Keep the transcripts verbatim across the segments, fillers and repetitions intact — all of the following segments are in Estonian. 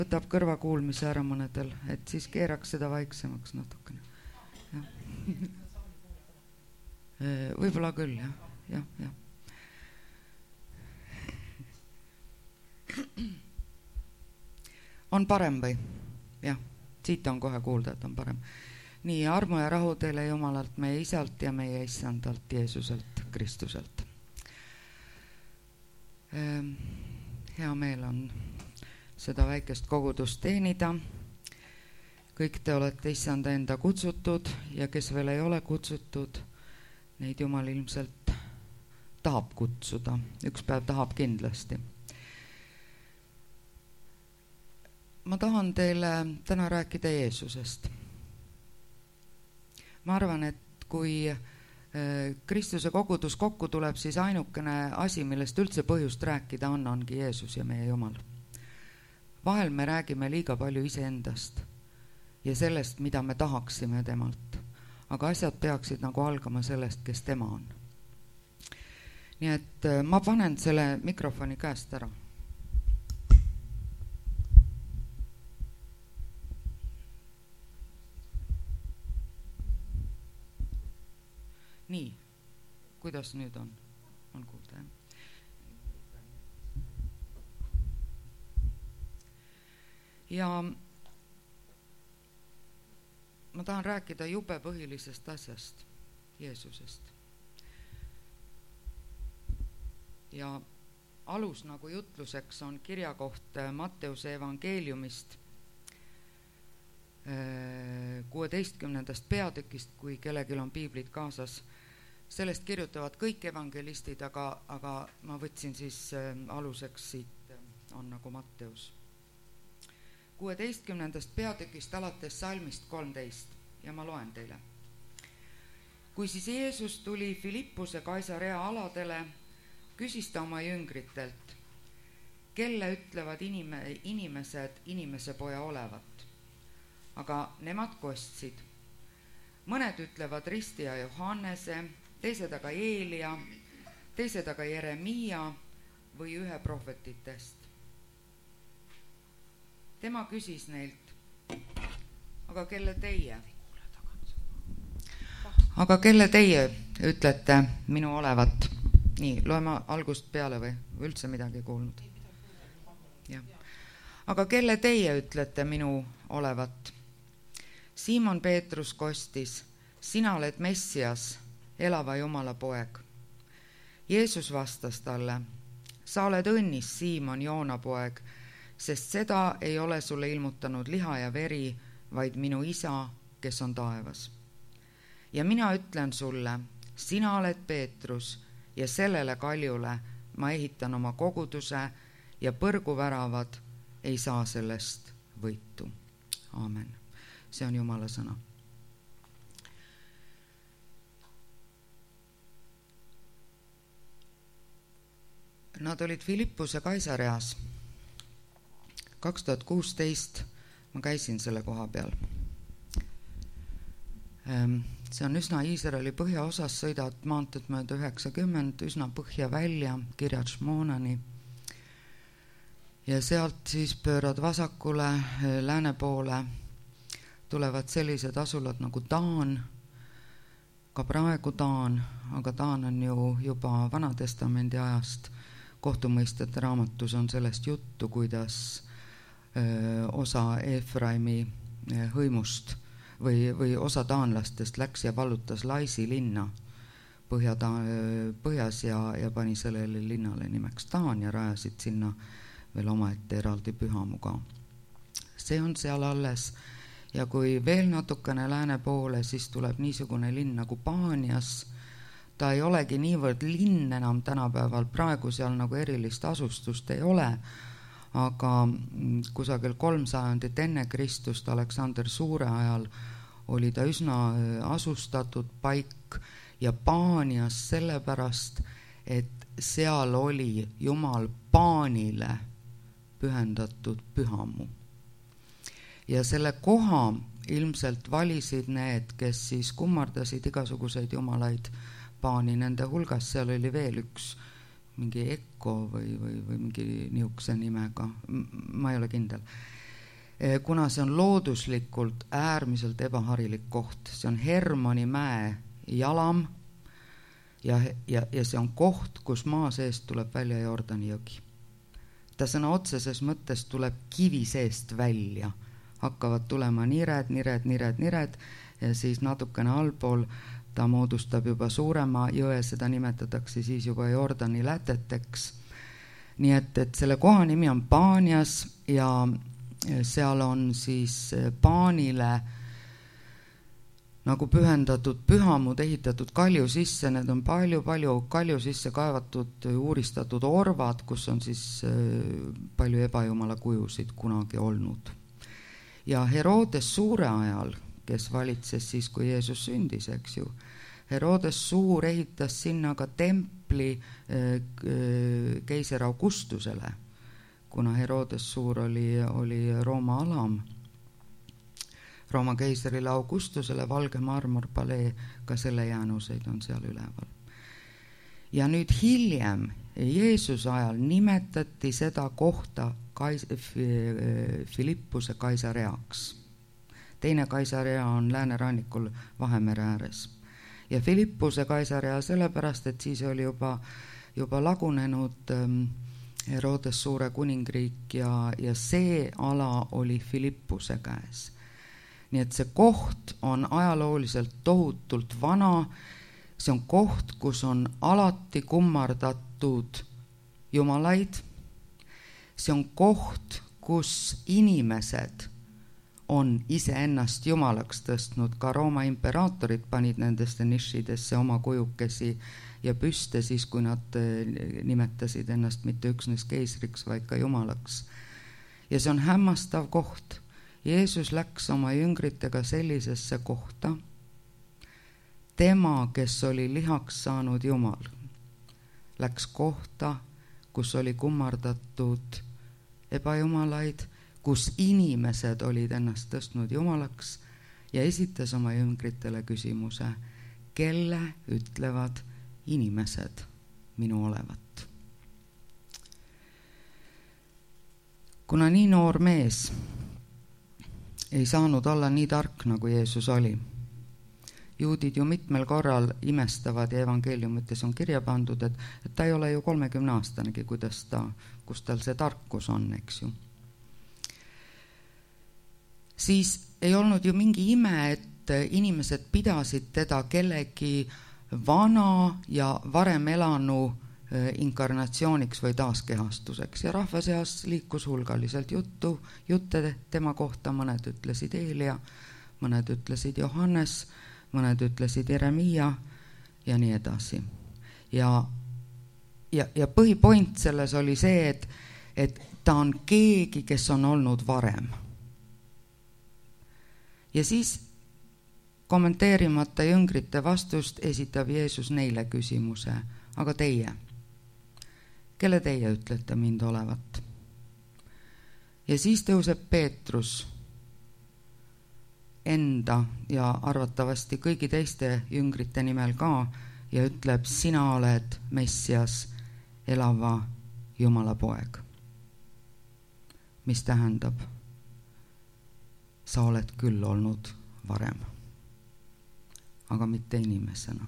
võtab kõrvakuulmise ära mõnedel, et siis keeraks seda vaiksemaks natukene. Ja. Võib-olla küll, jah, jah, jah. On parem või? Jah, siit on kohe kuulda, et on parem. Nii, armu ja rahu teile Jumalalt, meie Isalt ja meie Issandalt Jeesuselt, Kristuselt. Hea meel on seda väikest kogudust teenida. Kõik te olete Issanda enda kutsutud ja kes veel ei ole kutsutud, neid Jumal ilmselt tahab kutsuda. Üks päev tahab kindlasti. Ma tahan teile täna rääkida Jeesusest. Ma arvan, et kui Kristuse kogudus kokku tuleb, siis ainukene asi, millest üldse põhjust rääkida on, ongi Jeesus ja meie Jumal. Vahel me räägime liiga palju iseendast ja sellest, mida me tahaksime temalt. Aga asjad peaksid nagu algama sellest, kes tema on. Nii et ma panen selle mikrofoni käest ära. Nii, kuidas nüüd on? On kuulda, jah? Ja ma tahan rääkida jube põhilisest asjast, Jeesusest. Ja alus nagu jutluseks on kirjakoht Matteuse evangeeliumist kuueteistkümnendast peatükist, kui kellelgi on piiblid kaasas. Sellest kirjutavad kõik evangelistid, aga, aga ma võtsin siis aluseks siit, on nagu Matteus. kuueteistkümnendast peatükist alates salmist kolmteist ja ma loen teile. Kui siis Jeesus tuli Filippuse Kaisarea aladele, küsis ta oma jüngritelt, kelle ütlevad inime, inimesed inimese poja olevat. Aga nemad kostsid. Mõned ütlevad ristija Johannese, teised aga Eelia, teised aga Jeremia või ühe prohvetitest. Tema küsis neilt, aga kelle teie? Aga kelle teie ütlete minu olevat? Nii, loeme algust peale või üldse midagi kuulnud? Ja. Aga kelle teie ütlete minu olevat? Siimon Peetrus kostis, sina oled Messias, elava Jumala poeg. Jeesus vastas talle, sa oled õnnis, Siimon, Joona poeg, sest seda ei ole sulle ilmutanud liha ja veri, vaid minu isa, kes on taevas. Ja mina ütlen sulle, sina oled Peetrus ja sellele kaljule ma ehitan oma koguduse ja põrguväravad ei saa sellest võitu. Aamen. See on Jumala sõna. Nad olid Filippuse Kaisareas. kaks tuhat kuusteist ma käisin selle koha peal. See on üsna Iisraeli põhjaosas, sõidad maanteed mööda üheksakümmend, üsna põhja välja, Kirjat Šmonani. Ja sealt siis pöörad vasakule, lääne poole, tulevad sellised asulad nagu Taan, ka praegu Taan, aga Taan on ju juba Vanatestamendi ajast. Kohtumõistjate raamatus on sellest juttu, kuidas öö, osa Efraimi hõimust või, või osa taanlastest läks ja vallutas Laisi linna põhja, põhjas ja, ja pani sellele linnale nimeks Taan ja rajasid sinna veel omaette eraldi pühamuga. See on seal alles. Ja kui veel natukene lääne poole, siis tuleb niisugune linn nagu Paanias. Ta ei olegi niivõrd linn enam tänapäeval, praegu seal nagu erilist asustust ei ole, aga kusagil kolm sajandit enne Kristust Aleksander Suure ajal oli ta üsna asustatud paik ja Paanias sellepärast, et seal oli Jumal Paanile pühendatud pühamu. Ja selle koha ilmselt valisid need, kes siis kummardasid igasuguseid jumalaid Paani, nende hulgas seal oli veel üks mingi Ekko või, või, või mingi niisuguse nimega, ma ei ole kindel. kuna see on looduslikult äärmiselt ebaharilik koht. See on Hermoni mäe jalam ja, ja, ja see on koht, kus maa seest tuleb välja Jordani jõgi. Ta sõna otseses mõttes tuleb kivi seest välja. Hakkavad tulema nired, nired, nired, nired ja siis natukene allpool ta moodustab juba suurema jõe, seda nimetatakse siis juba Jordani läteteks. Nii et, et selle koha nimi on Paanias ja seal on siis Paanile nagu pühendatud pühamud ehitatud kalju sisse, need on palju-palju kalju sisse kaevatud, uuristatud orvad, kus on siis palju ebajumala kujusid kunagi olnud. Ja Herodes Suure ajal, kes valitses siis, kui Jeesus sündis, eks ju, Herodes Suur ehitas sinna ka templi keiser Augustusele, kuna Herodes Suur oli, oli Rooma alam, Rooma keiserile Augustusele, valge marmorpalee, ka selle jäänuseid on seal üleval. Ja nüüd hiljem, Jeesuse ajal nimetati seda kohta Kais- Filippuse Kaisareaks. Teine Kaisarea on läänerannikul Vahemere ääres. Ja Filippuse Kaisarea sellepärast, et siis oli juba, juba lagunenud Herodes Suure kuningriik ja, ja see ala oli Filippuse käes. Nii et see koht on ajalooliselt tohutult vana, see on koht, kus on alati kummardatud jumalaid, see on koht, kus inimesed on iseennast jumalaks tõstnud, ka Rooma imperaatorid panid nendesse nišidesse oma kujukesi ja püste siis, kui nad nimetasid ennast mitte üksnes keisriks, vaid ka jumalaks. Ja see on hämmastav koht. Jeesus läks oma jüngritega sellisesse kohta, tema, kes oli lihaks saanud jumal, läks kohta, kus oli kummardatud ebajumalaid, kus inimesed olid ennast tõstnud jumalaks ja esitas oma jüngritele küsimuse, kelle ütlevad inimesed minu olevat. Kuna nii noor mees ei saanud olla nii tark, nagu Jeesus oli, juudid ju mitmel korral imestavad ja evangeeliumites on kirja pandud, et, et ta ei ole ju kolmekümne aastanegi, kuidas ta, kus tal see tarkus on, eks ju. Siis ei olnud ju mingi ime, et inimesed pidasid teda kellegi vana ja varem elanu inkarnatsiooniks või taaskehastuseks ja rahva seas liikus hulgaliselt juttu, jutte tema kohta, mõned ütlesid Eelia, mõned ütlesid Johannes, mõned ütlesid Jeremia ja nii edasi. Ja, ja, ja põhipoint selles oli see, et, et ta on keegi, kes on olnud varem. Ja siis kommenteerimata jüngrite vastust esitab Jeesus neile küsimuse, aga teie, kelle teie ütlete mind olevat? Ja siis tõuseb Peetrus enda ja arvatavasti kõigi teiste jüngrite nimel ka ja ütleb, sina oled Messias, elava Jumala poeg. Mis tähendab, sa oled küll olnud varem, aga mitte inimesena.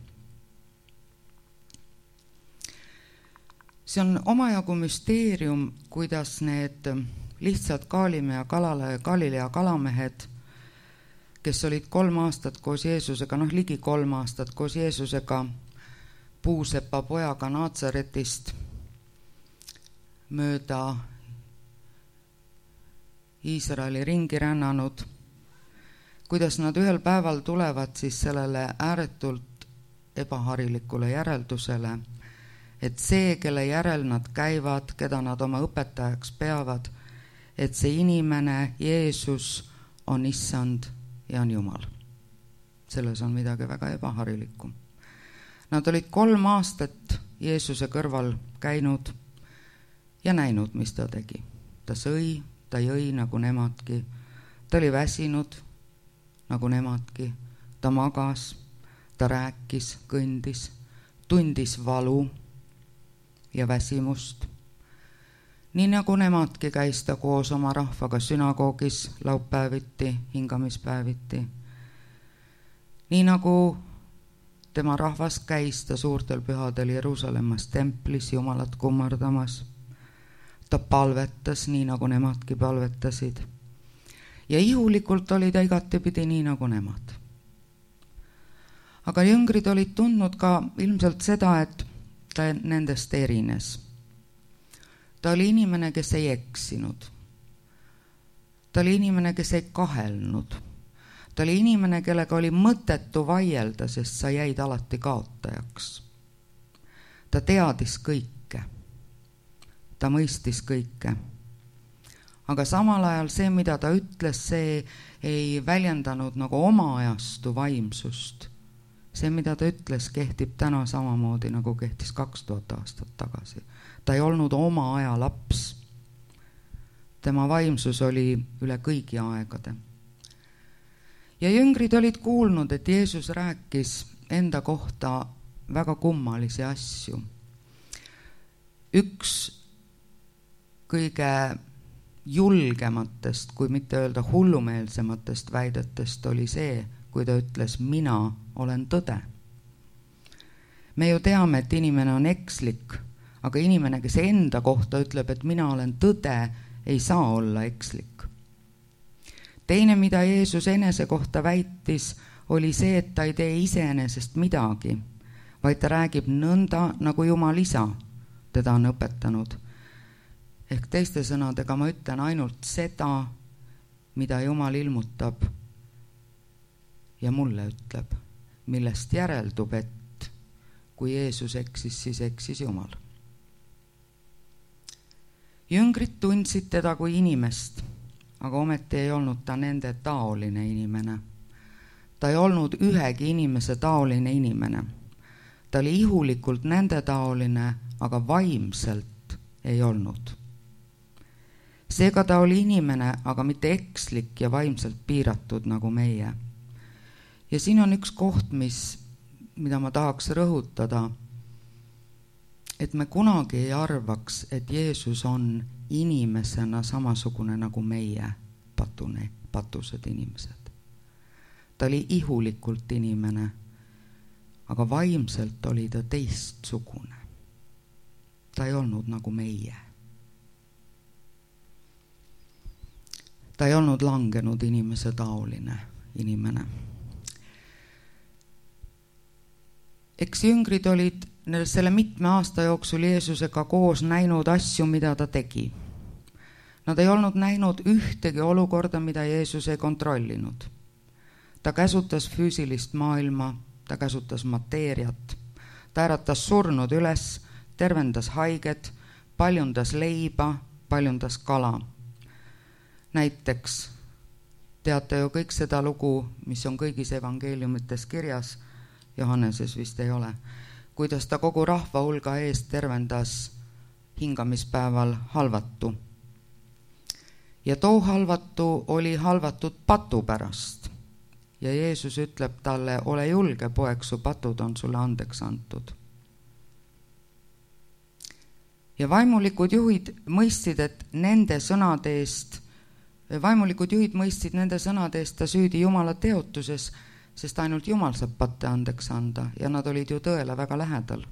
See on omajagu müsteerium, kuidas need lihtsalt Kaalime ja Kalale, Galilea kalamehed, kes olid kolm aastat koos Jeesusega, noh ligi kolm aastat koos Jeesusega puusepa pojaga Naatsaretist mööda Iisraeli ringi rännanud, kuidas nad ühel päeval tulevad siis sellele ääretult ebaharilikule järeldusele, et see, kelle järel nad käivad, keda nad oma õpetajaks peavad, et see inimene, Jeesus, on issand ja on Jumal. Selles on midagi väga ebaharilikku. Nad olid kolm aastat Jeesuse kõrval käinud ja näinud, mis ta tegi. Ta sõi, ta jõi nagu nemadki, ta oli väsinud nagu nemadki, ta magas, ta rääkis, kõndis, tundis valu ja väsimust. nii nagu nemadki käis ta koos oma rahvaga sünagoogis laupäeviti, hingamispäeviti. Nii nagu tema rahvas käis ta suurtel pühadel Jeruusalemmas templis Jumalat kummardamas. Ta palvetas nii nagu nemadki palvetasid. Ja ihulikult oli ta igatepidi nii nagu nemad. Aga jüngrid olid tundnud ka ilmselt seda, et ta nendest erines. Ta oli inimene, kes ei eksinud. Ta oli inimene, kes ei kahelnud. Ta oli inimene, kellega oli mõttetu vaielda, sest sa jäid alati kaotajaks. Ta teadis kõike. Ta mõistis kõike. Aga samal ajal see, mida ta ütles, see ei väljendanud nagu oma ajastu vaimsust. See, mida ta ütles, kehtib täna samamoodi, nagu kehtis kaks tuhat aastat tagasi. Ta ei olnud oma aja laps. Tema vaimsus oli üle kõigi aegade. Ja jüngrid olid kuulnud, et Jeesus rääkis enda kohta väga kummalisi asju. Üks kõige julgematest, kui mitte öelda hullumeelsematest väidetest oli see, kui ta ütles, mina olen tõde. Me ju teame, et inimene on ekslik, aga inimene, kes enda kohta ütleb, et mina olen tõde, ei saa olla ekslik. Teine, mida Jeesus enese kohta väitis, oli see, et ta ei tee iseenesest midagi, vaid ta räägib nõnda, nagu Jumal isa teda on õpetanud. Ehk teiste sõnadega ma ütlen ainult seda, mida Jumal ilmutab ja mulle ütleb, millest järeldub, et kui Jeesus eksis, siis eksis Jumal. Jüngrid tundsid teda kui inimest, aga ometi ei olnud ta nende taoline inimene. Ta ei olnud ühegi inimese taoline inimene. Ta oli ihulikult nende taoline, aga vaimselt ei olnud. Seega ta oli inimene, aga mitte ekslik ja vaimselt piiratud nagu meie. Ja siin on üks koht, mis, mida ma tahaks rõhutada, et me kunagi ei arvaks, et Jeesus on inimesena samasugune nagu meie patune, patused inimesed. Ta oli ihulikult inimene, aga vaimselt oli ta teistsugune. Ta ei olnud nagu meie. Ta ei olnud langenud inimese taoline inimene. Eks jüngrid olid selle mitme aasta jooksul Jeesusega koos näinud asju, mida ta tegi. Nad ei olnud näinud ühtegi olukorda, mida Jeesus ei kontrollinud. Ta käsutas füüsilist maailma, ta käsutas mateeriat, ta äratas surnud üles, tervendas haiged, paljundas leiba, paljundas kala. Näiteks teate ju kõik seda lugu, mis on kõigis evangeeliumites kirjas, Johanneses vist ei ole, kuidas ta kogu rahva hulga eest tervendas hingamispäeval halvatu. Ja too halvatu oli halvatud patu pärast. Ja Jeesus ütleb talle, ole julge, poeg, su patud on sulle andeks antud. Ja vaimulikud juhid mõistsid, et nende sõnade eest, vaimulikud juhid mõistsid nende sõnade eest ta süüdi Jumala teotuses, sest ainult Jumal saab patte andeks anda ja nad olid ju tõele väga lähedal.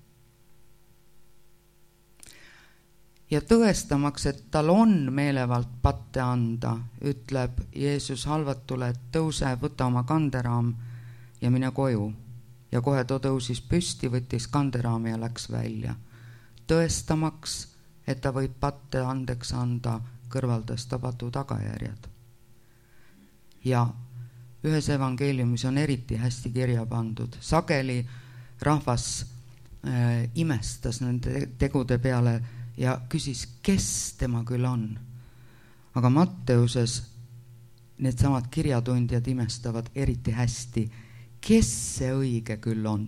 Ja tõestamaks, et tal on meelevalt patte anda, ütleb Jeesus halvatule, et tõuse, võta oma kanderaam ja mine koju. Ja kohe too tõusis püsti, võttis kanderaami ja läks välja. Tõestamaks, et ta võib patte andeks anda, kõrvaldas ta patu tagajärjed. Ja ühes evangeeliumis on eriti hästi kirja pandud. Sageli rahvas äh, imestas nende tegude peale ja küsis, kes tema küll on. Aga Matteuses need samad kirjatundjad imestavad eriti hästi, kes see õige küll on.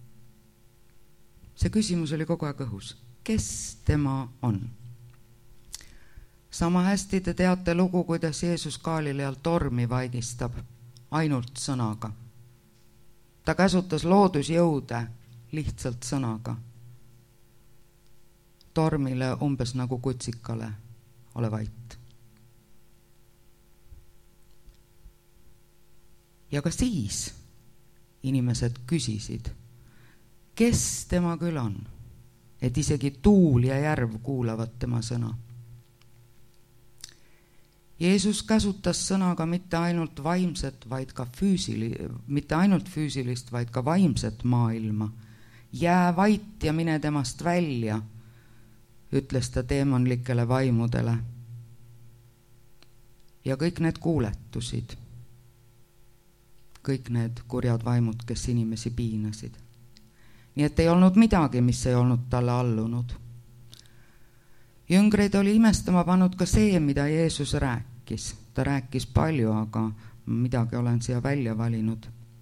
See küsimus oli kogu aeg õhus. Kes tema on? Sama hästi te teate lugu, kuidas Jeesus Galileal tormi vaigistab ainult sõnaga. Ta käsutas loodusjõude lihtsalt sõnaga. tormile umbes nagu kutsikale, ole vait. Ja ka siis inimesed küsisid, kes tema küll on, et isegi tuul ja järv kuulavad tema sõna. Jeesus käsutas sõnaga mitte ainult vaimset, vaid ka füüsili, mitte ainult füüsilist, vaid ka vaimset maailma. Jää vait ja mine temast välja, ütles ta teemonlikele vaimudele. Ja kõik need kuuletusid, kõik need kurjad vaimud, kes inimesi piinasid. Nii et ei olnud midagi, mis ei olnud talle allunud. Jüngreid oli imestama pannud ka see, mida Jeesus rääkis. Ta rääkis palju, aga midagi olen siia välja valinud.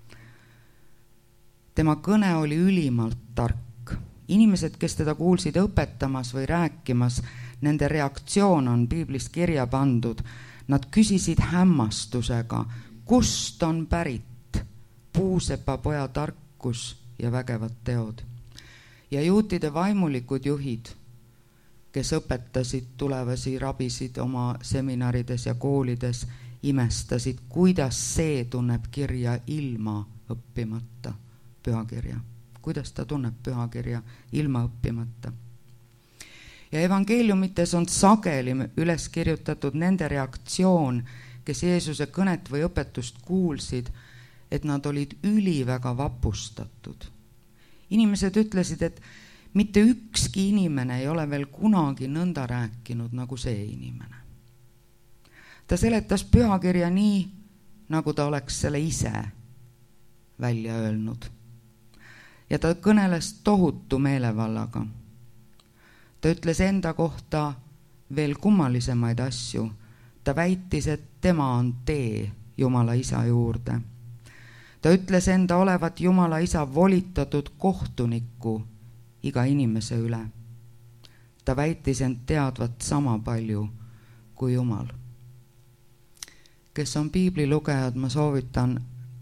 Tema kõne oli ülimalt tark. Inimesed, kes teda kuulsid õpetamas või rääkimas, nende reaktsioon on piiblis kirja pandud. Nad küsisid hämmastusega, kust on pärit puusepa poja tarkus ja vägevad teod. Ja juutide vaimulikud juhid, kes õpetasid tulevasi rabisid oma seminarides ja koolides, imestasid, kuidas see tunneb kirja ilma õppimata pühakirja. Kuidas ta tunneb pühakirja ilma õppimata. Ja evangeeliumites on sageli üles kirjutatud nende reaktsioon, kes Jeesuse kõnet või õpetust kuulsid, et nad olid üliväga vapustatud. Inimesed ütlesid, et mitte ükski inimene ei ole veel kunagi nõnda rääkinud nagu see inimene. Ta seletas pühakirja nii, nagu ta oleks selle ise välja öelnud. Ja ta kõneles tohutu meelevallaga. Ta ütles enda kohta veel kummalisemaid asju. Ta väitis, et tema on tee Jumala isa juurde. Ta ütles enda olevat Jumala isa volitatud kohtunikku iga inimese üle. Ta väitis end teadvat sama palju kui Jumal. Kes on piibli lugejad, ma soovitan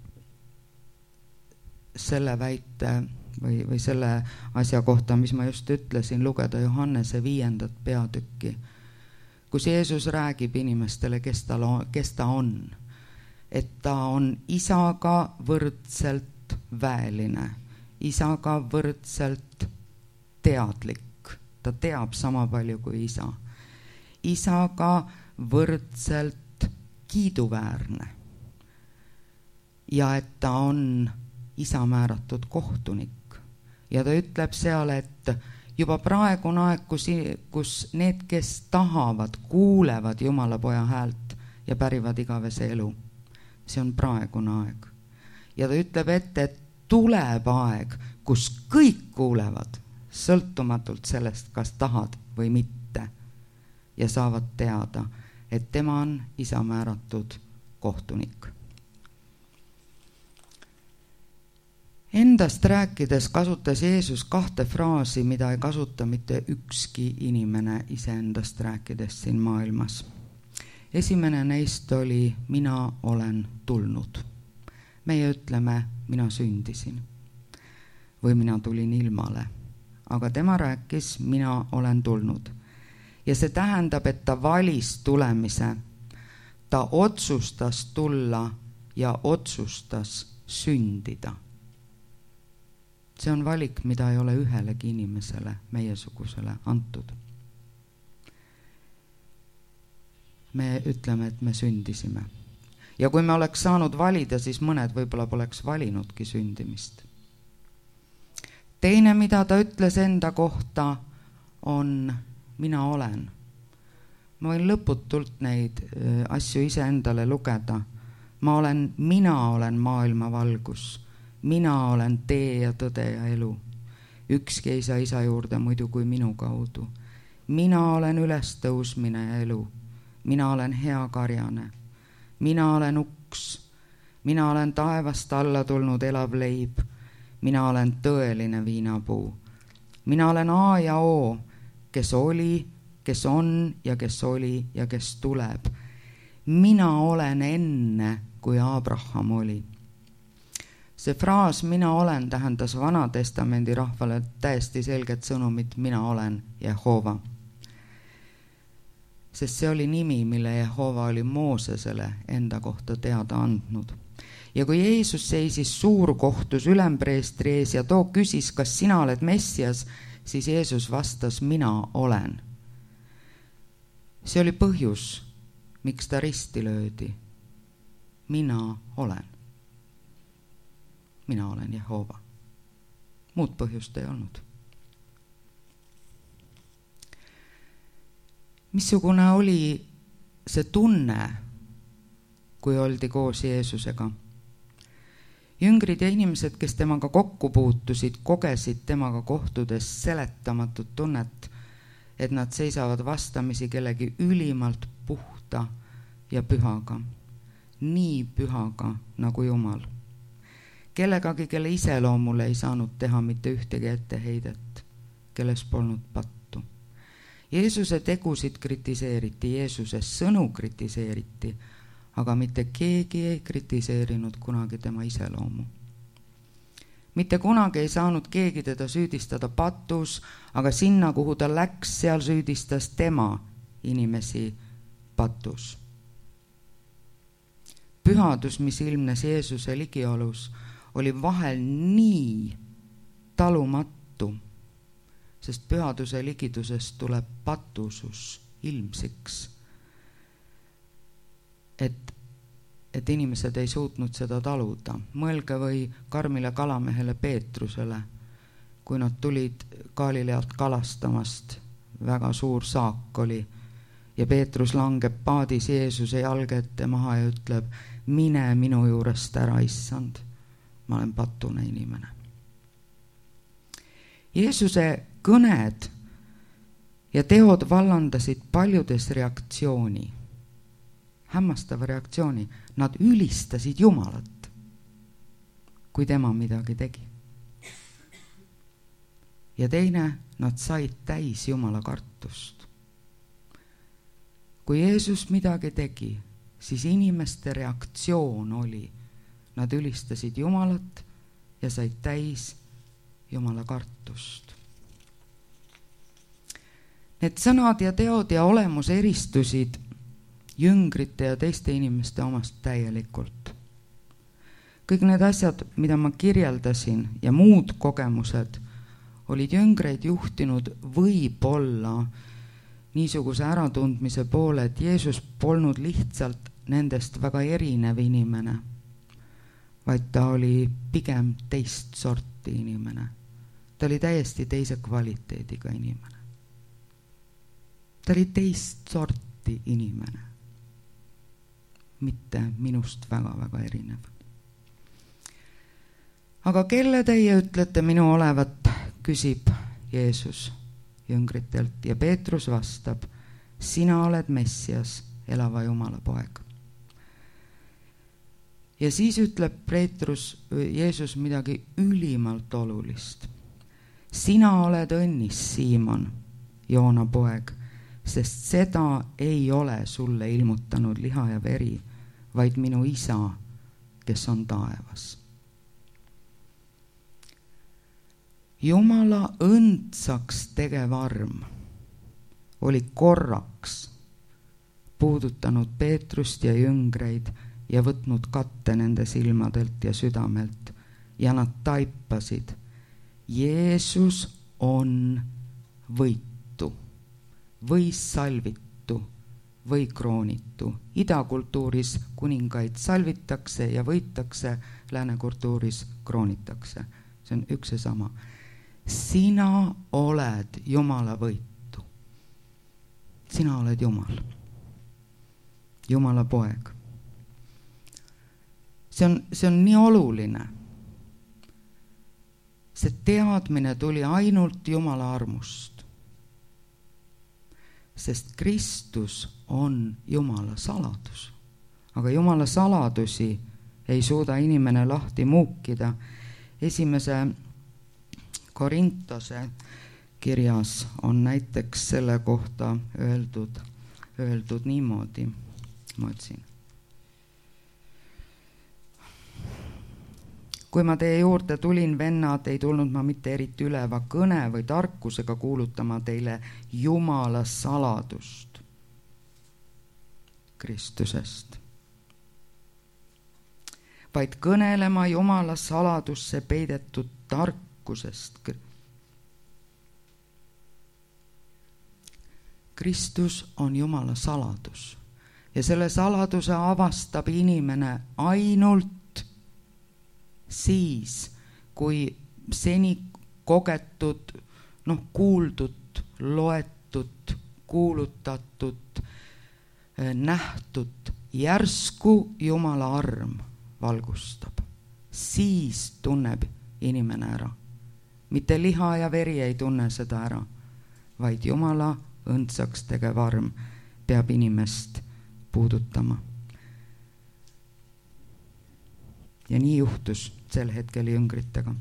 selle väite või, või selle asja kohta, mis ma just ütlesin, lugeda Johannese viiendat peatükki, kus Jeesus räägib inimestele, kes ta, kes ta on. Et ta on isaga võrdselt väeline, isaga võrdselt teadlik. Ta teab sama palju kui isa. Isaga võrdselt kiiduväärne. Ja et ta on isa määratud kohtunik. Ja ta ütleb seal, et juba praegu on aeg, kus, kus need, kes tahavad, kuulevad Jumala poja häält ja pärivad igavese elu. See on praegune aeg. Ja ta ütleb ette, et tuleb aeg, kus kõik kuulevad, sõltumatult sellest, kas tahad või mitte, ja saavad teada, et tema on isa määratud kohtunik. Endast rääkides kasutas Jeesus kahte fraasi, mida ei kasuta mitte ükski inimene iseendast rääkides siin maailmas. Esimene neist oli, mina olen tulnud. Meie ütleme, mina sündisin või mina tulin ilmale. Aga tema rääkis, mina olen tulnud. Ja see tähendab, et ta valis tulemise. Ta otsustas tulla ja otsustas sündida. See on valik, mida ei ole ühelegi inimesele, meiesugusele antud. Me ütleme, et me sündisime. Ja kui me oleks saanud valida, siis mõned võib-olla poleks valinudki sündimist. Teine, mida ta ütles enda kohta, on mina olen. Ma võin lõputult neid asju ise endale lugeda. Ma olen, mina olen maailma valgus. Mina olen tee ja tõde ja elu. Ükski ei saa isa juurde muidu kui minu kaudu. Mina olen ülestõusmine ja elu. Mina olen hea karjane. Mina olen uks. Mina olen taevast alla tulnud elav leib. Mina olen tõeline viinapuu. Mina olen A ja O, kes oli, kes on ja kes oli ja kes tuleb. Mina olen enne, kui Abraham oli. See fraas mina olen tähendas Vana Testamendi rahvale täiesti selget sõnumit mina olen Jehova. Sest see oli nimi, mille Jehova oli Moosesele enda kohta teada andnud. Ja kui Jeesus seisis suurkohtus ülempreestri ees ja too küsis, kas sina oled Messias, siis Jeesus vastas, mina olen. See oli põhjus, miks ta risti löödi. Mina olen. Mina olen Jehova. Muud põhjust ei olnud. Missugune oli see tunne, kui oldi koos Jeesusega? Jüngrid ja inimesed, kes temaga kokku puutusid, kogesid temaga kohtudes seletamatut tunnet, et nad seisavad vastamisi kellegi ülimalt puhta ja pühaga. Nii pühaga nagu Jumal. Kellegagi, kelle iseloomule ei saanud teha mitte ühtegi etteheidet, kelles polnud pattu. Jeesuse tegusid kritiseeriti, Jeesuse sõnu kritiseeriti, aga mitte keegi ei kritiseerinud kunagi tema iseloomu. Mitte kunagi ei saanud keegi teda süüdistada patus, aga sinna, kuhu ta läks, seal süüdistas tema inimesi patus. Pühadus, mis ilmnes Jeesuse ligiolus, oli vahel nii talumatu, sest pühaduse ligidusest tuleb patusus ilmsiks, et, et inimesed ei suutnud seda taluda. Mõelge või karmile kalamehele Peetrusele, kui nad tulid Galilealt kalastamast, väga suur saak oli, ja Peetrus langeb paadis Jeesuse jalge ette maha ja ütleb, mine minu juurest ära, issand, ma olen patune inimene. Jeesuse kõned ja teod vallandasid paljudes reaktsiooni, hämmastava reaktsiooni. Nad ülistasid Jumalat, kui tema midagi tegi. Ja teine, nad said täis Jumala kartust. Kui Jeesus midagi tegi, siis inimeste reaktsioon oli, nad ülistasid Jumalat ja said täis Jumala kartust. Need sõnad ja teod ja olemus eristusid jüngrite ja teiste inimeste omast täielikult. Kõik need asjad, mida ma kirjeldasin ja muud kogemused, olid jüngreid juhtinud võib-olla niisuguse äratundmise poole, et Jeesus polnud lihtsalt nendest väga erinev inimene, vaid ta oli pigem teist sorti inimene. Ta oli täiesti teise kvaliteediga inimene. Ta oli teist sorti inimene, mitte minust väga-väga erinev. Aga kelle teie ütlete minu olevat, küsib Jeesus jüngritelt ja Peetrus vastab, sina oled Messias, elava Jumala poeg. Ja siis ütleb Peetrus, Jeesus midagi ülimalt olulist. Sina oled õnnis, Siimon, Joona poeg, sest seda ei ole sulle ilmutanud liha ja veri, vaid minu isa, kes on taevas. Jumala õndsaks tegev arm oli korraks puudutanud Peetrust ja jüngreid ja võtnud katte nende silmadelt ja südamelt ja nad taipasid, Jeesus on võitu või salvitu või kroonitu. Idakultuuris kuningaid salvitakse ja võitakse, läänekultuuris kroonitakse. See on üks ja sama. Sina oled Jumala võitu. Sina oled Jumal. Jumala poeg. See on, see on nii oluline. See teadmine tuli ainult Jumala armust. Sest Kristus on Jumala saladus. Aga Jumala saladusi ei suuda inimene lahti muukida. Esimese Korintose kirjas on näiteks selle kohta öeldud, öeldud niimoodi. Ma otsin. kui ma teie juurde tulin, vennad, ei tulnud ma mitte eriti üleva kõne või tarkusega kuulutama teile Jumala saladust Kristusest, vaid kõnelema Jumala saladusse peidetud tarkusest. Kristus on Jumala saladus ja selle saladuse avastab inimene ainult siis, kui seni kogetud, noh, kuuldud, loetud, kuulutatud, nähtud, järsku Jumala arm valgustab. Siis tunneb inimene ära. Mitte liha ja veri ei tunne seda ära, vaid Jumala õndsaks tegev arm peab inimest puudutama. Ja nii juhtus sel hetkel jüngritega.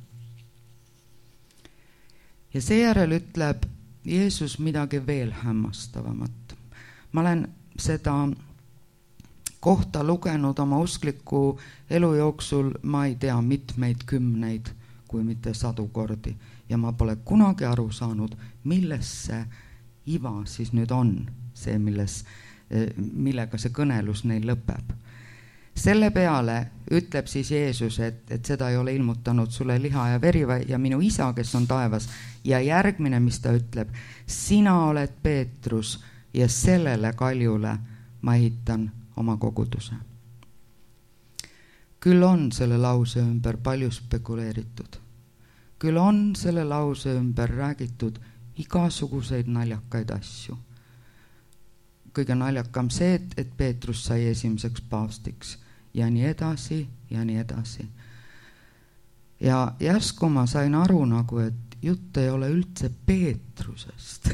Ja seejärel ütleb Jeesus midagi veel hämmastavamat. Ma olen seda kohta lugenud oma uskliku elu jooksul, ma ei tea, mitmeid kümneid, kui mitte sadu kordi. Ja ma pole kunagi aru saanud, milles see iva siis nüüd on, see, milles, millega see kõnelus neil lõpeb. Selle peale ütleb siis Jeesus, et, et seda ei ole ilmutanud sulle liha ja veri ja minu isa, kes on taevas. Ja järgmine, mis ta ütleb, sina oled Peetrus ja sellele kaljule ma ehitan oma koguduse. Küll on selle lause ümber palju spekuleeritud. Küll on selle lause ümber räägitud igasuguseid naljakaid asju. Kõige naljakam see, et, et Peetrus sai esimeseks paavstiks ja nii edasi ja nii edasi. Ja järsku ma sain aru nagu, et jutt ei ole üldse Peetrusest.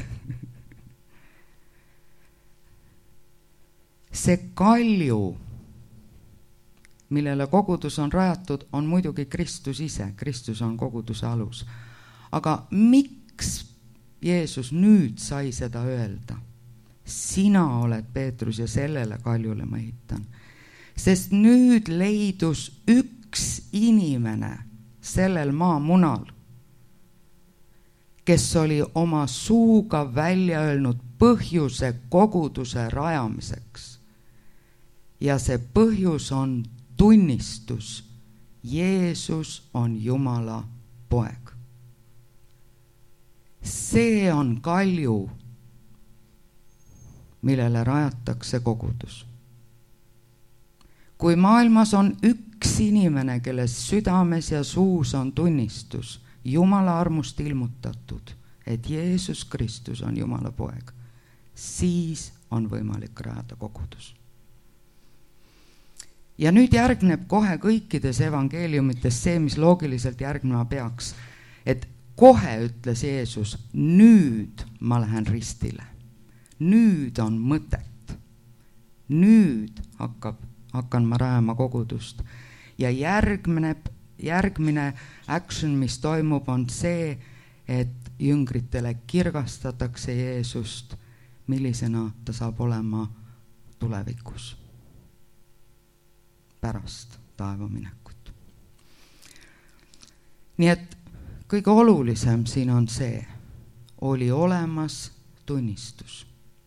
See kalju, millele kogudus on rajatud, on muidugi Kristus ise. Kristus on koguduse alus. Aga miks Jeesus nüüd sai seda öelda? Sina oled Peetrus ja sellele kaljule ma ehitan. Sest nüüd leidus üks inimene sellel maamunal, kes oli oma suuga välja öelnud põhjuse koguduse rajamiseks. Ja see põhjus on tunnistus. Jeesus on Jumala poeg. See on kalju, millele rajatakse kogudus. Kui maailmas on üks inimene, kelles südames ja suus on tunnistus, Jumala armust ilmutatud, et Jeesus Kristus on Jumala poeg, siis on võimalik rajada kogudus. Ja nüüd järgneb kohe kõikides evangeeliumites see, mis loogiliselt järgnema peaks, et kohe ütles Jeesus, nüüd ma lähen ristile. Nüüd on mõtet. Nüüd hakkab, hakkan ma rajama kogudust. Ja järgmine, järgmine action, mis toimub, on see, et jüngritele kirgastatakse Jeesust, millisena ta saab olema tulevikus. Pärast taevaminekut. Nii et kõige olulisem siin on see, oli olemas tunnistus.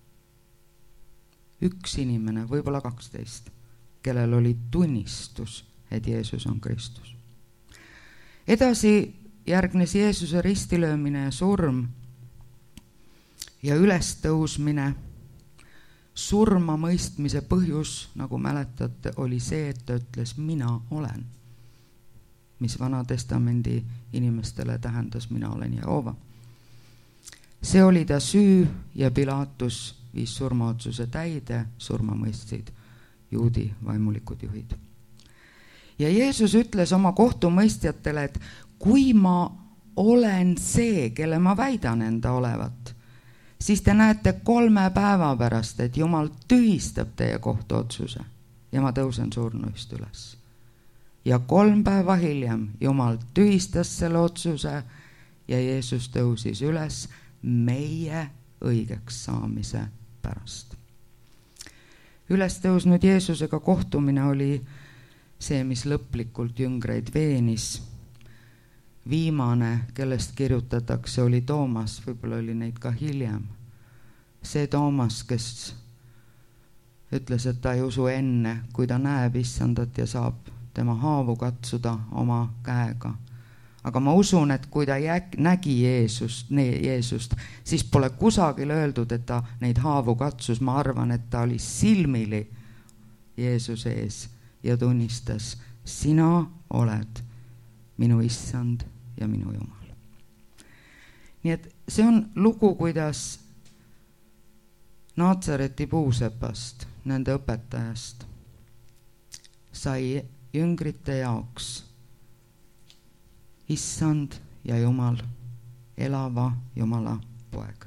Üks inimene, võib-olla kaksteist, kellel oli tunnistus, et Jeesus on Kristus. Edasi järgnes Jeesuse ristilöömine ja surm ja ülestõusmine. Surma mõistmise põhjus, nagu mäletate, oli see, et ta ütles, mina olen. Mis Vana Testamendi inimestele tähendas, mina olen Jehova. See oli ta süü ja Pilatus viis surmaotsuse täide, surma mõistsid juudi vaimulikud juhid. Ja Jeesus ütles oma kohtumõistjatele, et kui ma olen see, kelle ma väidan enda olevat, siis te näete kolme päeva pärast, et Jumal tühistab teie kohtuotsuse ja ma tõusen surnuist üles. Ja kolm päeva hiljem Jumal tühistas selle otsuse ja Jeesus tõusis üles meie õigeks saamise pärast. Üles tõusnud Jeesusega kohtumine oli see, mis lõplikult jüngreid veenis. Viimane, kellest kirjutatakse, oli Toomas, võib-olla oli neid ka hiljem. See Toomas, kes ütles, et ta ei usu enne, kui ta näeb issandat ja saab tema haavu katsuda oma käega. Aga ma usun, et kui ta jäk, nägi Jeesust, Jeesust, siis pole kusagil öeldud, et ta neid haavu katsus. Ma arvan, et ta oli silmili Jeesuse ees ja tunnistas, sina oled minu issand ja minu Jumal. Nii et see on lugu, kuidas Naatsareti puusepast, nende õpetajast, sai jüngrite jaoks issand ja Jumal, elava Jumala poeg.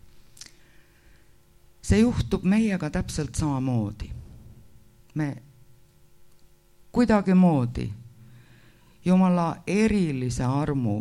See juhtub meiega täpselt samamoodi. Me kuidagi moodi Jumala erilise armu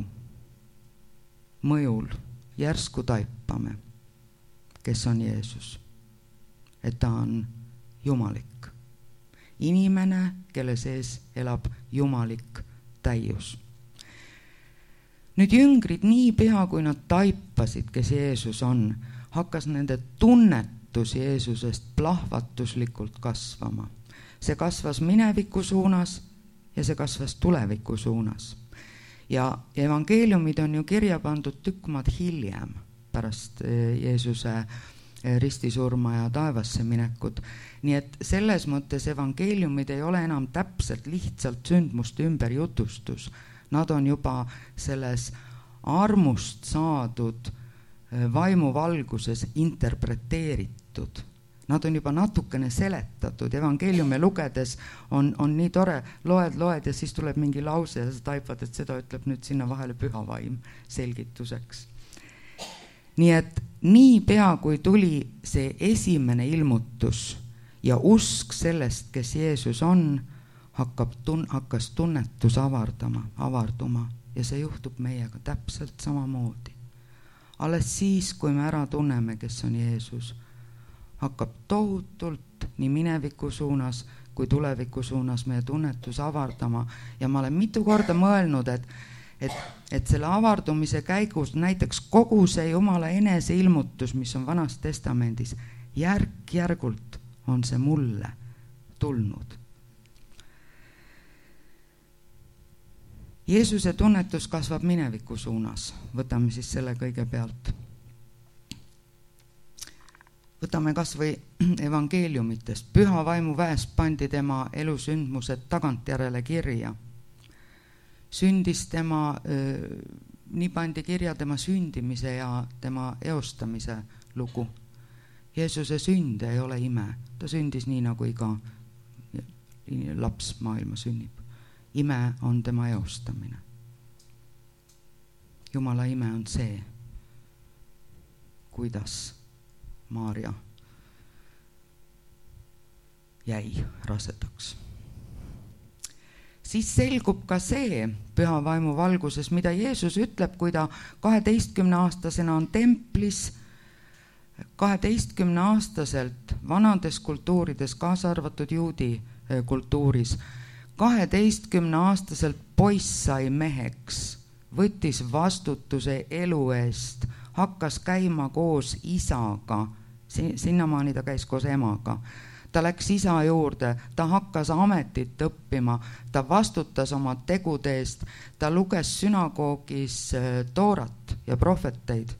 mõjul järsku taipame, kes on Jeesus, et ta on jumalik. Inimene, kelle sees elab jumalik täius. Nüüd jüngrid nii pea, kui nad taipasid, kes Jeesus on, hakkas nende tunnetus Jeesusest plahvatuslikult kasvama. See kasvas mineviku suunas ja see kasvas tuleviku suunas. Ja evangeeliumid on ju kirja pandud tükkmaad hiljem pärast Jeesuse ristisurma ja taevasse minekut. Nii et selles mõttes evangeeliumid ei ole enam täpselt lihtsalt sündmuste ümber jutustus. Nad on juba selles armust saadud vaimuvalguses interpreteeritud. Nad on juba natukene seletatud. Evangeeliume lugedes on, on nii tore, loed, loed ja siis tuleb mingi lause ja sa taipad, et seda ütleb nüüd sinna vahele püha vaim selgituseks. Nii et nii pea, kui tuli see esimene ilmutus ja usk sellest, kes Jeesus on, hakkab tun- hakkas tunnetus avardama, avarduma ja see juhtub meiega täpselt samamoodi. Alles siis, kui me ära tunneme, kes on Jeesus, hakkab tohutult nii mineviku suunas kui tuleviku suunas meie tunnetus avardama ja ma olen mitu korda mõelnud, et, et, et selle avardumise käigus näiteks kogu see Jumala enese ilmutus, mis on Vanas Testamendis, järk-järgult on see mulle tulnud. Jeesuse tunnetus kasvab mineviku suunas. Võtame siis selle kõige pealt. Võtame kas või evangeeliumitest. Püha vaimu väest pandi tema elusündmused tagantjärele kirja. Sündis tema, nii pandi kirja tema sündimise ja tema eostamise lugu. Jeesuse sünd ei ole ime. Ta sündis nii, nagu iga laps maailma sünnib. Ime on tema eostamine. Jumala ime on see, kuidas Maaria jäi rasedaks. Siis selgub ka see püha vaimu valguses, mida Jeesus ütleb, kui ta kaheteistkümne aastasena on templis, kaheteistkümne aastaselt vanades kultuurides, kaasa arvatud juudi kultuuris, kaheteistkümne aastaselt poiss sai meheks, võttis vastutuse elu eest, hakkas käima koos isaga, sinnamaani ta käis koos emaga. Ta läks isa juurde, ta hakkas ametit õppima, ta vastutas oma tegude eest, ta luges sünagoogis toorat ja prohveteid.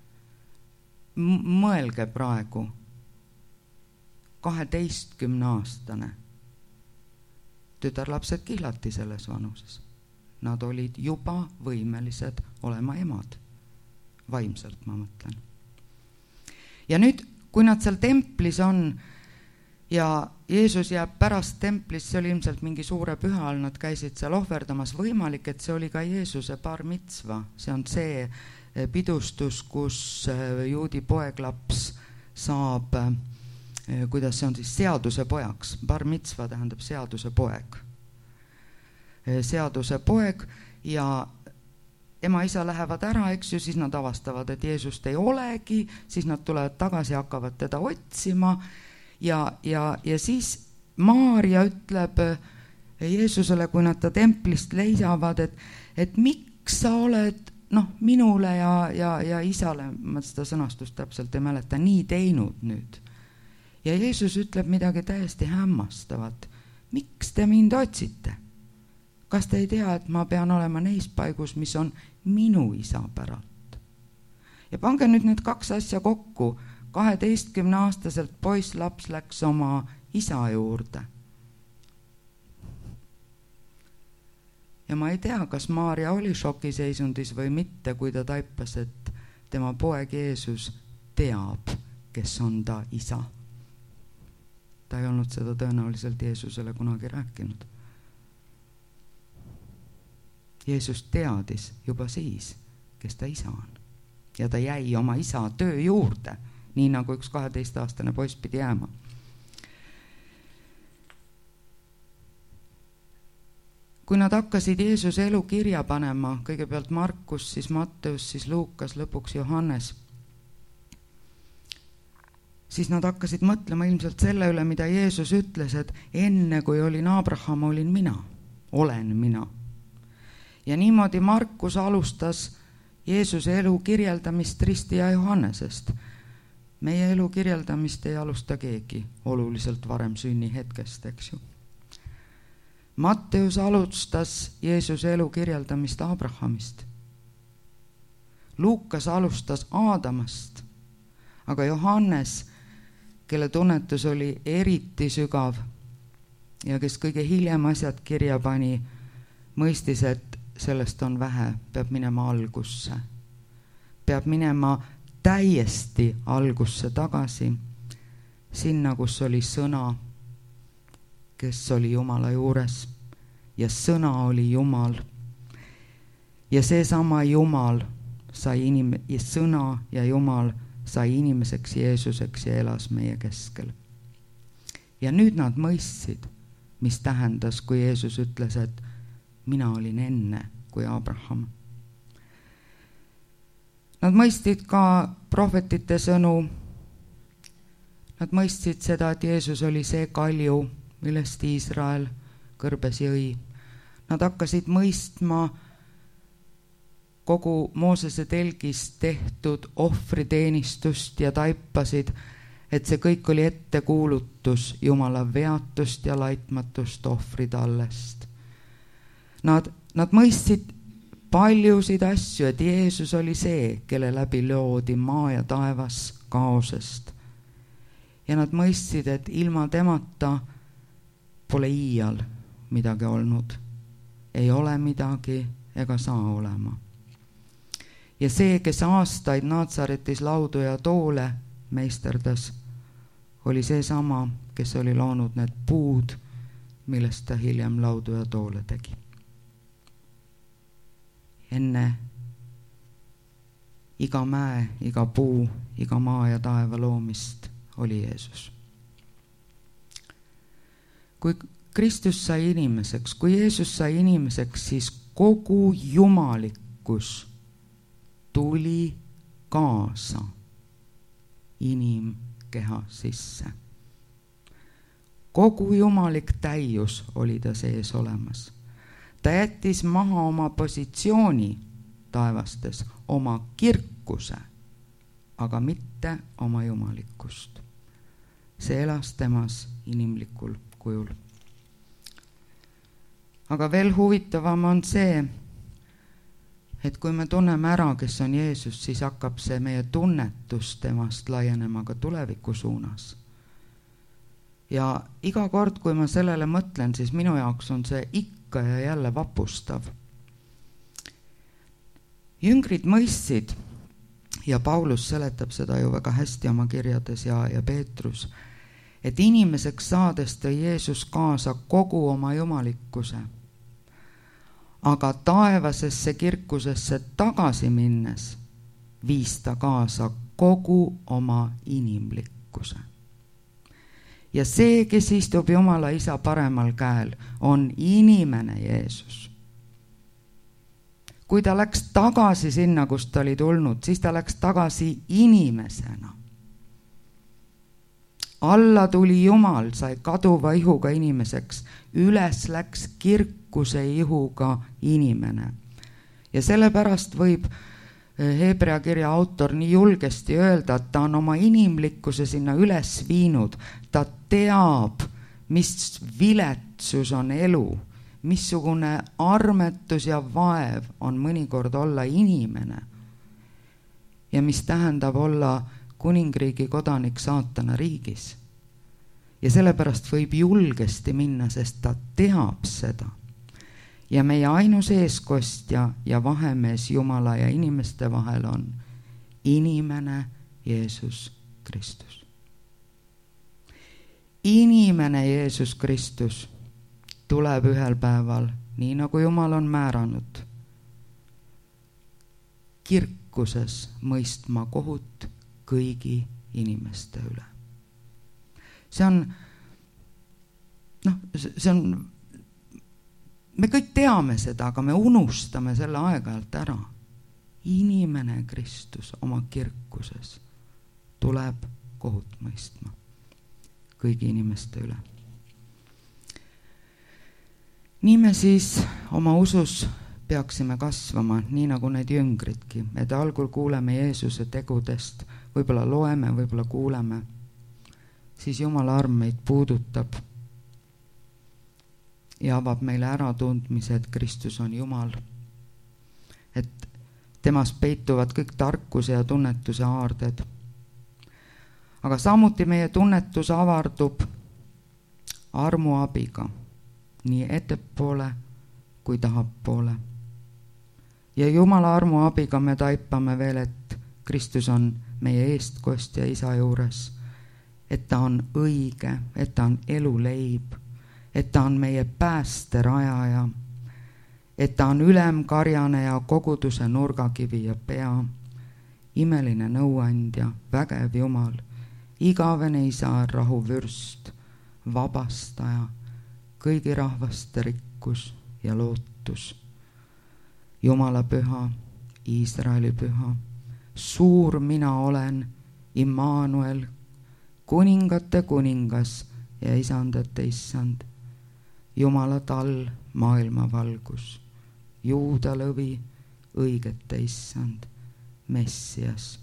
Mõelge praegu, kaheteistkümne aastane. Tütarlapsed kihlati selles vanuses. Nad olid juba võimelised olema emad. Vaimselt, ma mõtlen. Ja nüüd, kui nad seal templis on ja Jeesus jääb pärast templis, see oli ilmselt mingi suure püha all, nad käisid seal ohverdamas, võimalik, et see oli ka Jeesuse bar mitzva. See on see pidustus, kus juudi poeglaps saab, kuidas see on siis seaduse pojaks. Bar mitzva tähendab seaduse poeg. Seaduse poeg ja ema-isa lähevad ära, eks ju, siis nad avastavad, et Jeesust ei olegi, siis nad tulevad tagasi ja hakkavad teda otsima ja, ja, ja siis Maaria ütleb ja Jeesusele, kui nad ta templist leisavad, et, et miks sa oled noh, minule ja, ja, ja isale, ma seda sõnastust täpselt ei mäleta, nii teinud nüüd. Ja Jeesus ütleb midagi täiesti hämmastavat. Miks te mind otsite? Kas te ei tea, et ma pean olema neis paigus, mis on minu isa päralt? Ja pange nüüd need kaks asja kokku. kaheteistkümne aastaselt poiss laps läks oma isa juurde. Ja ma ei tea, kas Maarja oli šokiseisundis või mitte, kui ta taipas, et tema poeg Jeesus teab, kes on ta isa. Ta ei olnud seda tõenäoliselt Jeesusele kunagi rääkinud. Jeesus teadis juba siis, kes ta isa on. Ja ta jäi oma isa töö juurde, nii nagu üks kaheteistaastane poiss pidi jääma. Kui nad hakkasid Jeesuse elu kirja panema, kõigepealt Markus, siis Matteus, siis Luukas, lõpuks Johannes, siis nad hakkasid mõtlema ilmselt selle üle, mida Jeesus ütles, et enne kui olin Abraham, olin mina, olen mina. Ja niimoodi Markus alustas Jeesuse elu kirjeldamist Risti ja Johannesest. Meie elu kirjeldamist ei alusta keegi oluliselt varem sünni hetkest, eks ju. Matteus alustas Jeesuse elu kirjeldamist Abrahamist. Luukas alustas Aadamast, aga Johannes, kelle tunnetus oli eriti sügav ja kes kõige hiljem asjad kirja pani, mõistis, et sellest on vähe, peab minema algusse. Peab minema täiesti algusse tagasi, sinna, kus oli sõna, kes oli Jumala juures ja sõna oli Jumal. Ja seesama Jumal sai inim- ja sõna ja Jumal sai inimeseks Jeesuseks ja elas meie keskel. Ja nüüd nad mõistsid, mis tähendas, kui Jeesus ütles, et mina olin enne kui Abraham. Nad mõistsid ka prohvetite sõnu. Nad mõistsid seda, et Jeesus oli see kalju, millest Iisrael kõrbes jõi. Nad hakkasid mõistma kogu Moosese telgis tehtud ohvriteenistust ja taipasid, et see kõik oli ettekuulutus Jumala veatust ja laitmatust ohvritallest. Nad, nad mõistsid paljusid asju, et Jeesus oli see, kelle läbi loodi maa ja taevas kaosest. Ja nad mõistsid, et ilma temata pole iial midagi olnud. Ei ole midagi ega saa olema. Ja see, kes aastaid Naatsaretis laudu ja toole meisterdas, oli see sama, kes oli loonud need puud, millest ta hiljem laudu ja toole tegi. Enne iga mäe, iga puu, iga maa ja taeva loomist oli Jeesus. Kui Kristus sai inimeseks, kui Jeesus sai inimeseks, siis kogu jumalikkus tuli kaasa inimkeha sisse. Kogu jumalik täius oli ta sees olemas. Ta jättis maha oma positsiooni taevastes, oma kirkuse, aga mitte oma jumalikkust. See elas temas inimlikul kujul. Aga veel huvitavam on see, et kui me tunneme ära, kes on Jeesus, siis hakkab see meie tunnetus temast laienema ka tuleviku suunas. Ja iga kord, kui ma sellele mõtlen, siis minu jaoks on see ikka ja jälle vapustav. Jüngrid mõistsid, ja Paulus seletab seda ju väga hästi oma kirjades ja, ja Peetrus, et inimeseks saades tõi Jeesus kaasa kogu oma jumalikkuse. Aga taevasesse kirkusesse tagasi minnes viis ta kaasa kogu oma inimlikkuse. Ja see, kes istub Jumala isa paremal käel, on inimene Jeesus. Kui ta läks tagasi sinna, kust ta oli tulnud, siis ta läks tagasi inimesena. alla tuli Jumal, sai kaduva ihuga inimeseks, üles läks kirkuse ihuga inimene. Ja sellepärast võib Hebrea kirja autor nii julgesti öelda, et ta on oma inimlikkuse sinna üles viinud. Ta teab, mis viletsus on elu, missugune armetus ja vaev on mõnikord olla inimene ja mis tähendab olla kuningriigi kodanik saatana riigis. Ja sellepärast võib julgesti minna, sest ta teab seda. Ja meie ainus eeskostja ja vahemees Jumala ja inimeste vahel on inimene Jeesus Kristus. Inimene Jeesus Kristus tuleb ühel päeval, nii nagu Jumal on määranud, kirkuses mõistma kohut kõigi inimeste üle. See on, noh, see on, me kõik teame seda, aga me unustame selle aeg-ajalt ära. Inimene Kristus oma kirkuses tuleb kohut mõistma kõigi inimeste üle. Nii me siis oma usus peaksime kasvama, nii nagu need jüngridki, et algul kuuleme Jeesuse tegudest, võib-olla loeme, võib-olla kuuleme, siis Jumala arm meid puudutab ja avab meile ära tundmise, et Kristus on Jumal, et temas peituvad kõik tarkuse ja tunnetuse aarded. Aga samuti meie tunnetus avardub armu abiga, nii ettepoole kui tahapoole. Ja Jumala armu abiga me taipame veel, et Kristus on meie eestkostja Isa juures, et ta on õige, et ta on eluleib, et ta on meie päästerajaja, et ta on ülemkarjane ja koguduse nurgakivi ja pea, imeline nõuandja, vägev Jumal, igavene Isa, rahuvürst, vabastaja, kõigi rahvaste rikkus ja lootus, Jumala püha, Iisraeli püha, suur mina olen, Immanuel, kuningate kuningas ja isandate issand, Jumala tall, maailma valgus, Juuda lõvi, õigete issand, Messias.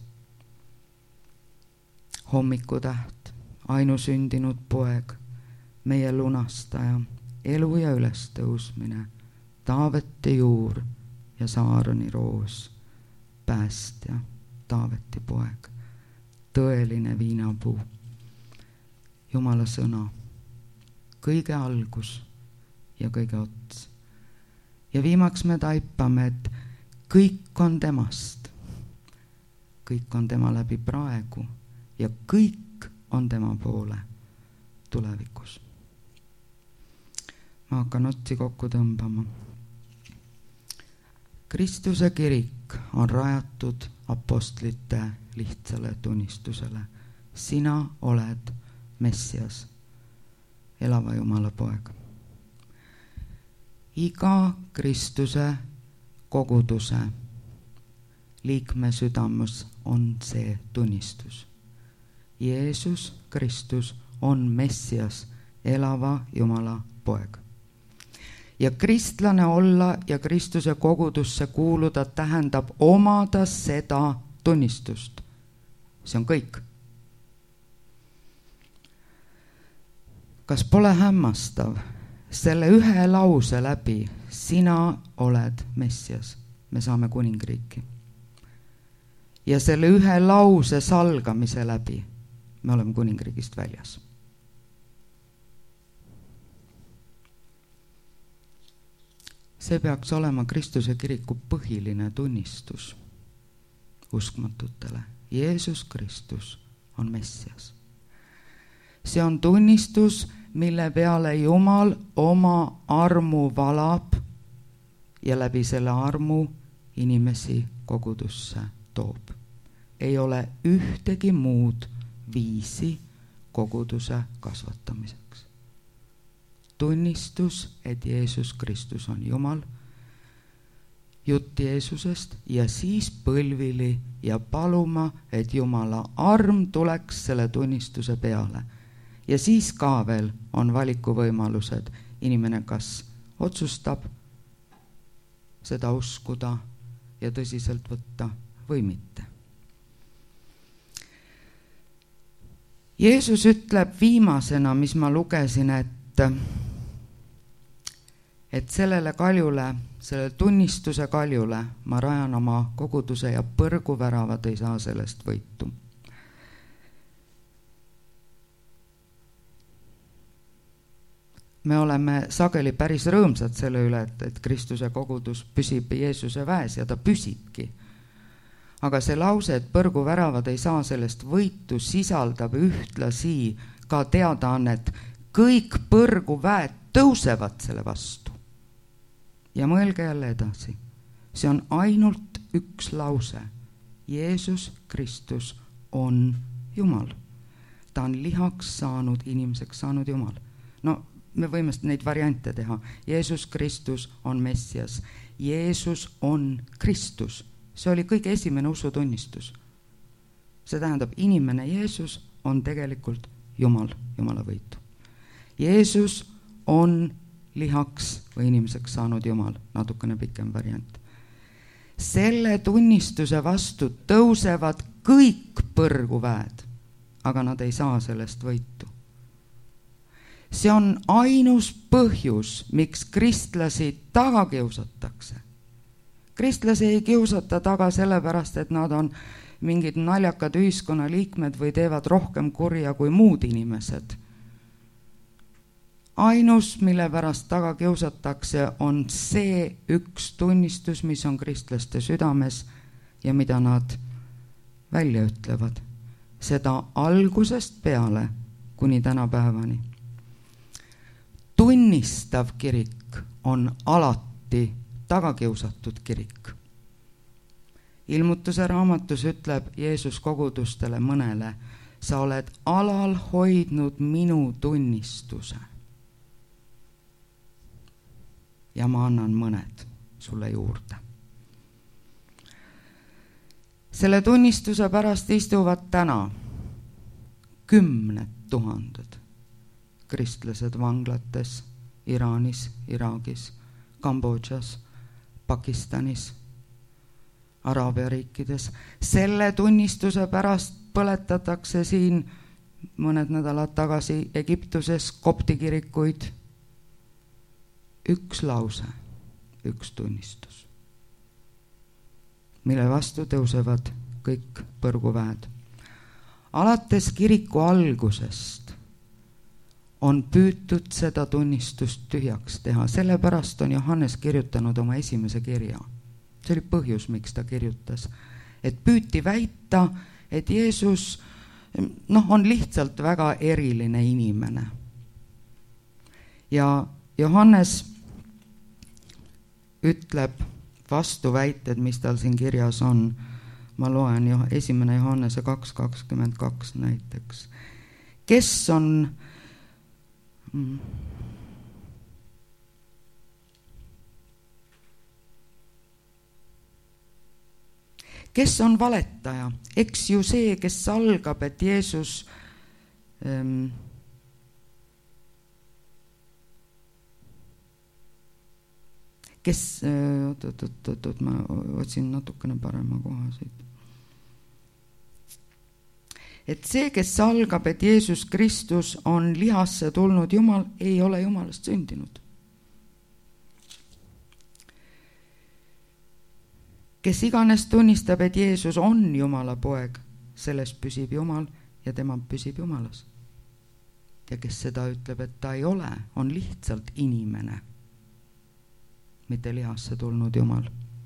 Hommikutäht, ainusündinud poeg, meie lunastaja, elu ja ülestõusmine, Taaveti juur ja Saaroni roos, päästja, Taaveti poeg, tõeline viinapuu, Jumala sõna, kõige algus ja kõige ots. Ja viimaks me taipame, et kõik on temast, kõik on tema läbi praegu ja kõik on tema poole tulevikus. Ma hakkan otsi kokku tõmbama. Kristuse kirik on rajatud apostlite lihtsale tunnistusele. Sina oled Messias, elava Jumala poeg. Iga Kristuse koguduse liikme südames on see tunnistus. Jeesus Kristus on Messias, elava Jumala poeg. Ja kristlane olla ja Kristuse kogudusse kuuluda tähendab omada seda tunnistust. See on kõik. Kas pole hämmastav selle ühe lause läbi, sina oled Messias, me saame kuningriiki. Ja selle ühe lause salgamise läbi me oleme kuningriigist väljas. See peaks olema Kristuse kiriku põhiline tunnistus uskmatutele. Jeesus Kristus on Messias. See on tunnistus, mille peale Jumal oma armu valab ja läbi selle armu inimesi kogudusse toob. Ei ole ühtegi muud viisi koguduse kasvatamiseks. Tunnistus, et Jeesus Kristus on Jumal, jutt Jeesusest ja siis põlvili ja paluma, et Jumala arm tuleks selle tunnistuse peale, ja siis ka veel on valikuvõimalused. Inimene kas otsustab seda uskuda ja tõsiselt võtta või mitte. Jeesus ütleb viimasena, mis ma lugesin, et, et sellele kaljule, sellele tunnistuse kaljule ma rajan oma koguduse ja põrguväravad ei saa sellest võitu. Me oleme sageli päris rõõmsad selle üle, et, et Kristuse kogudus püsib Jeesuse väes ja ta püsibki. Aga see lause, et põrguväravad ei saa sellest võitu, sisaldab ühtlasi ka teadaannet, kõik põrguväed tõusevad selle vastu. Ja mõelge jälle edasi. See on ainult üks lause. Jeesus Kristus on Jumal. Ta on lihaks saanud, inimeseks saanud Jumal. No, me võime neid variante teha. Jeesus Kristus on Messias. Jeesus on Kristus. See oli kõige esimene usutunnistus. See tähendab, inimene Jeesus on tegelikult Jumal, Jumala võitu. Jeesus on lihaks või inimeseks saanud Jumal, natukene pikem variant. Selle tunnistuse vastu tõusevad kõik põrguväed, aga nad ei saa sellest võitu. See on ainus põhjus, miks kristlasi taga kiusatakse. Kristlasi ei kiusata taga sellepärast, et nad on mingid naljakad ühiskonnaliikmed või teevad rohkem kurja kui muud inimesed. Ainus, mille pärast taga kiusatakse, on see üks tunnistus, mis on kristlaste südames ja mida nad välja ütlevad. Seda algusest peale kuni tänapäevani. Tunnistav kirik on alati tagakiusatud kirik. Ilmutuse raamatus ütleb Jeesus kogudustele mõnele, sa oled alal hoidnud minu tunnistuse. Ja ma annan mõned sulle juurde. Selle tunnistuse pärast istuvad täna kümned tuhanded kristlased vanglates Iraanis, Iraagis, Kambodžas, Pakistanis, Araabia riikides. Selle tunnistuse pärast põletatakse siin mõned nädalad tagasi Egiptuses kopti kirikuid. Üks lause, üks tunnistus, mille vastu tõusevad kõik põrguväed. Alates kiriku algusest on püütud seda tunnistust tühjaks teha. Sellepärast on Johannes kirjutanud oma esimese kirja. See oli põhjus, miks ta kirjutas. Et püüti väita, et Jeesus noh, on lihtsalt väga eriline inimene. Ja Johannes ütleb vastuväited, mis tal siin kirjas on. Ma loen jo, esimene Johannese kaks kakskümmend kaks näiteks. Kes on kes on valetaja? Eks ju see, kes algab, et Jeesus ähm, kes äh, oot, oot, oot, oot, ma otsin natukene parema koha siit. Et see, kes algab, et Jeesus Kristus on lihasse tulnud Jumal, ei ole Jumalast sündinud. Kes iganes tunnistab, et Jeesus on Jumala poeg, selles püsib Jumal ja tema püsib Jumalas. Ja kes seda ütleb, et ta ei ole, on lihtsalt inimene, mitte lihasse tulnud Jumal.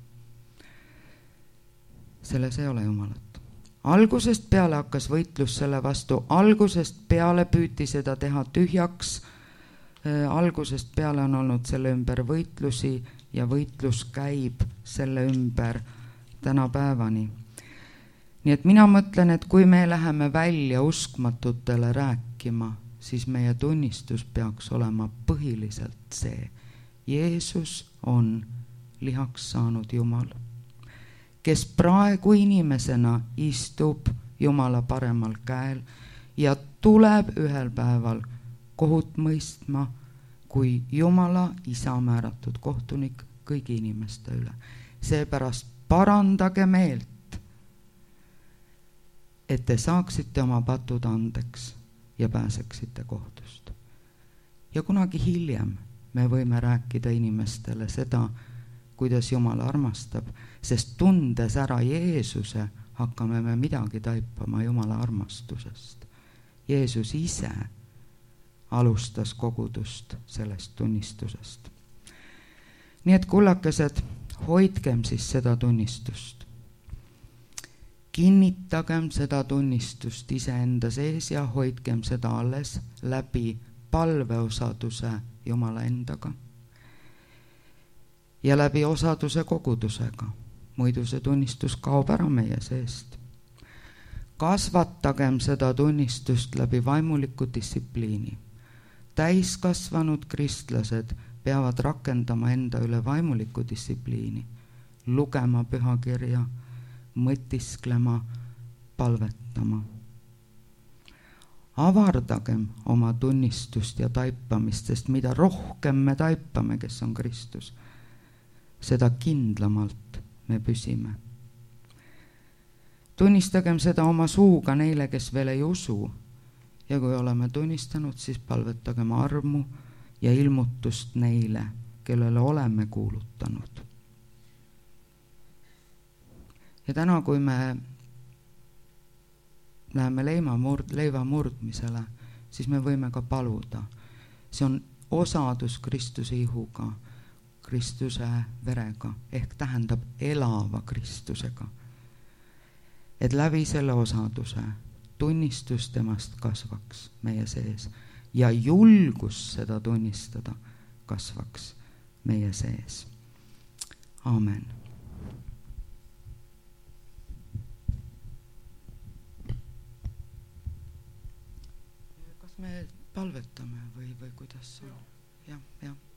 Selles ei ole Jumalat. Algusest peale hakkas võitlus selle vastu, algusest peale püüti seda teha tühjaks, algusest peale on olnud selle ümber võitlusi ja võitlus käib selle ümber tänapäevani. Nii et mina mõtlen, et kui me läheme välja uskmatutele rääkima, siis meie tunnistus peaks olema põhiliselt see. Jeesus on lihaks saanud Jumal, kes praegu inimesena istub Jumala paremal käel ja tuleb ühel päeval kohut mõistma kui Jumala isa määratud kohtunik kõigi inimeste üle. Seepärast parandage meelt, et te saaksite oma patud andeks ja pääseksite kohtust. Ja kunagi hiljem me võime rääkida inimestele seda, kuidas Jumal armastab, sest tundes ära Jeesuse, hakkame me midagi taipama Jumala armastusest. Jeesus ise alustas kogudust sellest tunnistusest. Nii et kullakesed, hoidkem siis seda tunnistust. Kinnitagem seda tunnistust iseenda sees ja hoidkem seda alles läbi palveosaduse Jumala endaga ja läbi osaduse kogudusega. Muidu see tunnistus kaob ära meie seest. Kasvatagem seda tunnistust läbi vaimuliku distsipliini. Täiskasvanud kristlased peavad rakendama enda üle vaimuliku distsipliini, lugema pühakirja, mõtisklema, palvetama. Avardagem oma tunnistust ja taipamist, sest mida rohkem me taipame, kes on Kristus, seda kindlamalt me püsime. Tunnistagem seda oma suuga neile, kes veel ei usu, ja kui oleme tunnistanud, siis palvetagem armu ja ilmutust neile, kellele oleme kuulutanud. Ja täna, kui me läheme leiva, murd, leiva murdmisele, siis me võime ka paluda. See on osadus Kristuse ihuga, Kristuse verega, ehk tähendab elava Kristusega. Et läbi selle osaduse tunnistus temast kasvaks meie sees ja julgus seda tunnistada kasvaks meie sees. Aamen. Kas me palvetame või, või kuidas on? Jah, jah.